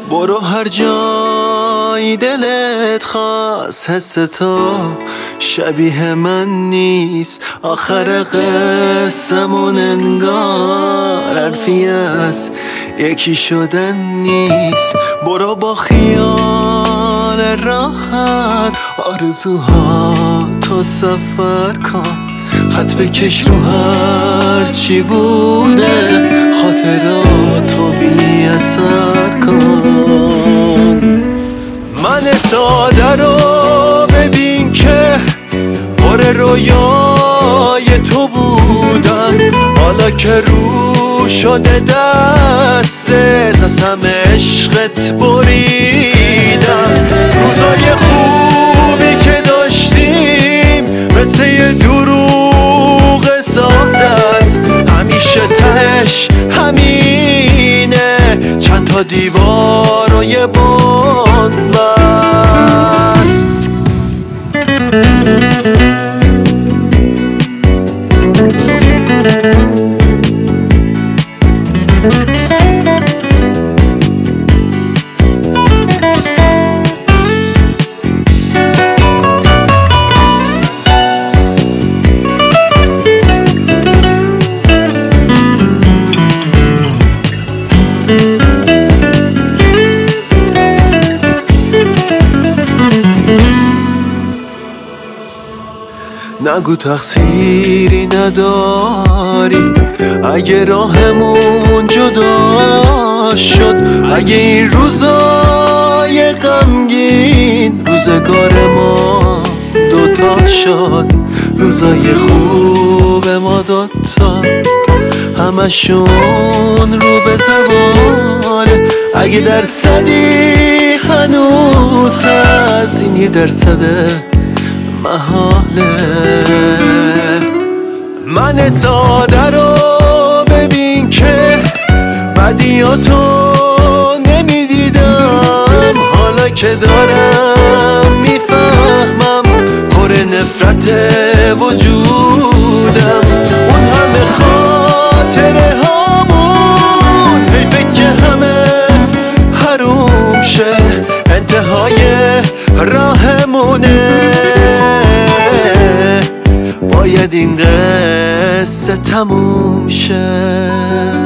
برو هر جای دلت خواست، حس تو شبیه من نیست. آخر قصمون انگار حرفی از یکی شدن نیست. برو با خیال راحت آرزوها تو سفر کن، خط بکش رو هر چی بوده، خاطراتو بی اثر کن. من ساده رو ببین که پر رویای تو بودم، حالا که رو شده دستت از همه عشقت بریدم. روزای خوبی که داشتیم مثل یه دروغ ساده است، همیشه تهش همینه، چند تا دیوار و یه بنبست. نگو تقصیری نداری اگه راهمون جدا شد، اگه این روزای غمگین روزگار ما دوتا شد. روزای خوب ما دوتا همشون رو به زواله، اگه درصدی هنوز هست این یه درصده محاله. من ساده رو ببین که بدیاتو نمیدیدم، حالا که دارم میفهمم پر نفرت وجودم. اون همه خاطره هامون حیفه که همه حروم شه، انتهای راهمونه، باید این قصه تموم شه.